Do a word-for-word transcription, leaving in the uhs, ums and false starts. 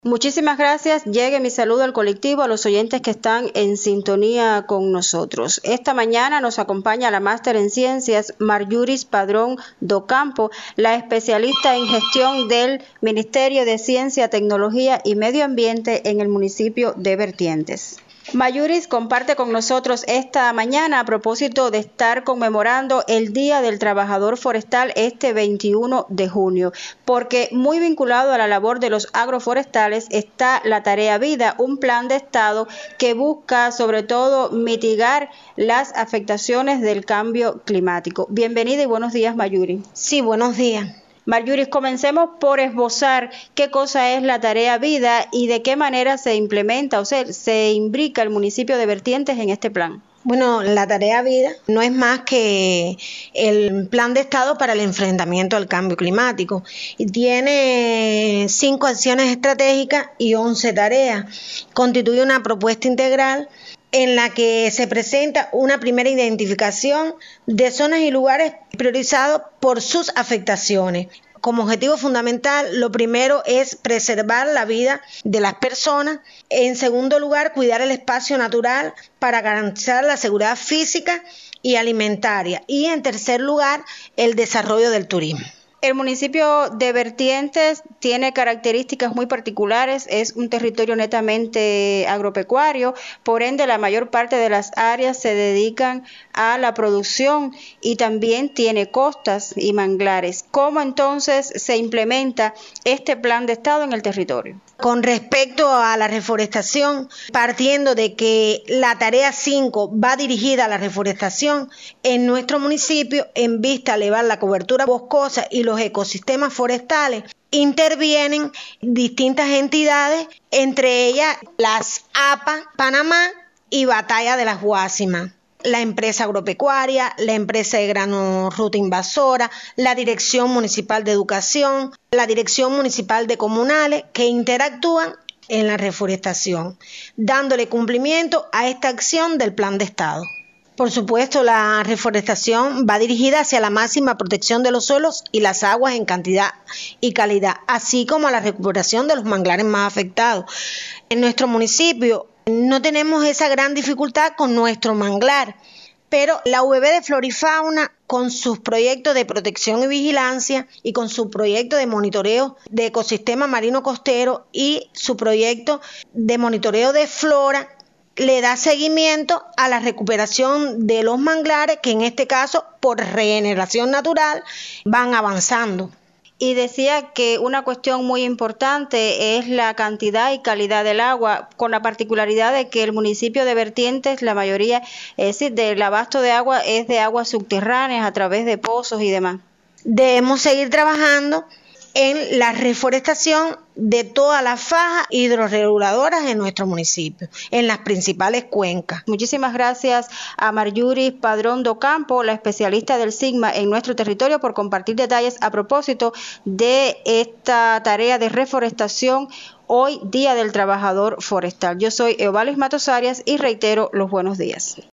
Muchísimas gracias. Llegue mi saludo al colectivo, a los oyentes que están en sintonía con nosotros. Esta mañana nos acompaña la máster en ciencias Marjuris Padrón Docampo, la especialista en gestión del Ministerio de Ciencia, Tecnología y Medio Ambiente en el municipio de Vertientes. Marjuris comparte con nosotros esta mañana a propósito de estar conmemorando el Día del Trabajador Forestal este veintiuno de junio, porque muy vinculado a la labor de los agroforestales está la Tarea Vida, un plan de Estado que busca sobre todo mitigar las afectaciones del cambio climático. Bienvenida y buenos días, Marjuris. Sí, buenos días. Marjuris, comencemos por esbozar qué cosa es la Tarea Vida y de qué manera se implementa, o sea, se imbrica el municipio de Vertientes en este plan. Bueno, la Tarea Vida no es más que el plan de Estado para el enfrentamiento al cambio climático y tiene cinco acciones estratégicas y once tareas. Constituye una propuesta integral en la que se presenta una primera identificación de zonas y lugares priorizados por sus afectaciones. Como objetivo fundamental, lo primero es preservar la vida de las personas. En segundo lugar, cuidar el espacio natural para garantizar la seguridad física y alimentaria. Y en tercer lugar, el desarrollo del turismo. El municipio de Vertientes tiene características muy particulares, es un territorio netamente agropecuario, por ende la mayor parte de las áreas se dedican a la producción y también tiene costas y manglares. ¿Cómo entonces se implementa este plan de Estado en el territorio? Con respecto a la reforestación, partiendo de que la tarea cinco va dirigida a la reforestación, en nuestro municipio, en vista a elevar la cobertura boscosa y los ecosistemas forestales, intervienen distintas entidades, entre ellas las A P A Panamá y Batalla de las Guásimas, la empresa agropecuaria, la empresa de grano ruta invasora, la Dirección Municipal de Educación, la Dirección Municipal de Comunales, que interactúan en la reforestación, dándole cumplimiento a esta acción del Plan de Estado. Por supuesto, la reforestación va dirigida hacia la máxima protección de los suelos y las aguas en cantidad y calidad, así como a la recuperación de los manglares más afectados. En nuestro municipio no tenemos esa gran dificultad con nuestro manglar, pero la U V de Flora y Fauna, con sus proyectos de protección y vigilancia y con su proyecto de monitoreo de ecosistema marino costero y su proyecto de monitoreo de flora, le da seguimiento a la recuperación de los manglares que en este caso por regeneración natural van avanzando. Y decía que una cuestión muy importante es la cantidad y calidad del agua, con la particularidad de que el municipio de Vertientes, la mayoría, es decir, del abasto de agua es de aguas subterráneas a través de pozos y demás. Debemos seguir trabajando en la reforestación de todas las fajas hidrorreguladoras en nuestro municipio, en las principales cuencas. Muchísimas gracias a Marjuris Padrón Docampo, la especialista del SIGMA en nuestro territorio, por compartir detalles a propósito de esta tarea de reforestación hoy, Día del Trabajador Forestal. Yo soy Eovalis Matos Arias y reitero los buenos días.